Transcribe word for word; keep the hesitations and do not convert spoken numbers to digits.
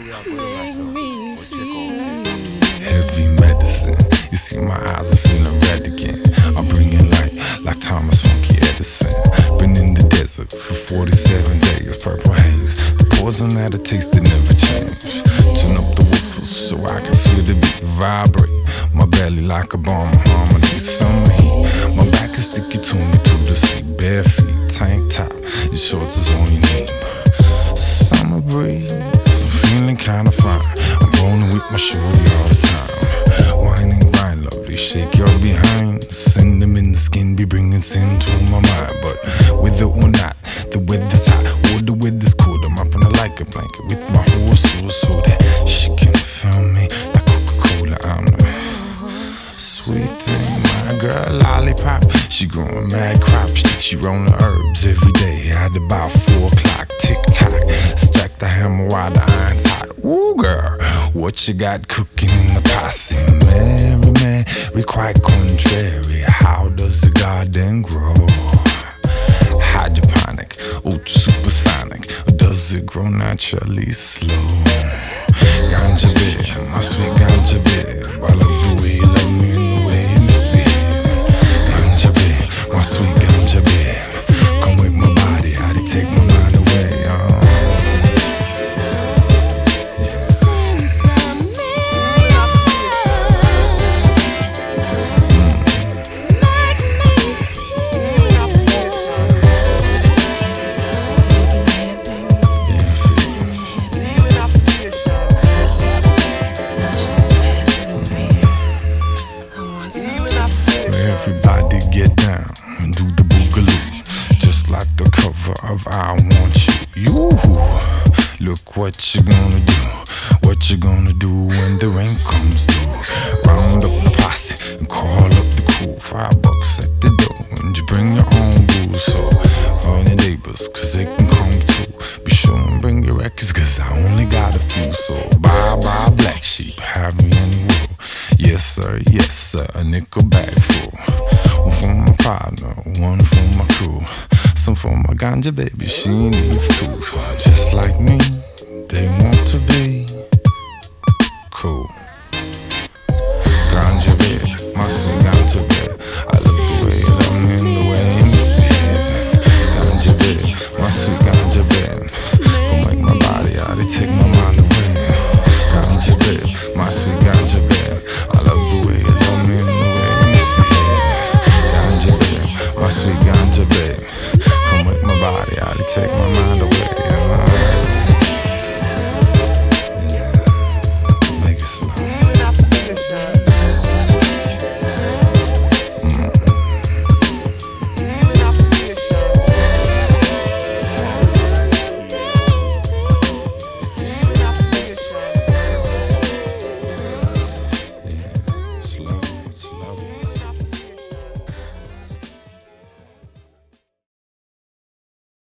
make me feel heavy medicine. You see my eyes are feeling red again. I'm bringing light like Thomas Funky Edison. Been in the desert for forty-seven days. Purple haze, the poison that it tastes that never change. Tune up the woofers so I can feel the beat vibrate. My belly like a bomb harmony. Summer heat, my back is sticky to me to the sea. Bare feet, tank top, your shorts is all you need. Summer breeze, I'm feeling kinda fine. I'm rolling with my shorty all the time. Wine and grind, lovely, shake your behind. Send them in the skin, be bringing sin to my mind. But whether or not the weather's hot or the weather's cold, I'm up in a like a blanket with my horse soul so that she can feel me like Coca-Cola. I'm the sweet thing, my girl lollipop. She growing mad crops, she rolling herbs every day at about four o'clock. Tick tock, stack the hammer while the iron's hot. Ooh girl, what you got cooking in the posse? Mary, Mary, quite contrary. How does the garden grow? Hydroponic, ultra supersonic, or does it grow naturally slow? Ganja beer, my sweet ganja beer. I love the way you love me and the way you misbehave. Ganja beer, my sweet ganja beer. Come with my body, how they take my mind away. Uh. since I met make me Everybody get down and do the boogaloo, just like the cover of I Want You. You, look what you gonna do, what you gonna do when the rain comes through. Round up the posse and call up the crew. Five bucks at the door and you bring your own booze. So all your neighbors, cause they can come too. Be sure and bring your records, cause I only got a few. So bye bye black sheep, have me any wool. Yes sir, yes sir, a nickel bag full. One for my partner, one for my crew. Some for my ganja baby, she needs two. Just like me.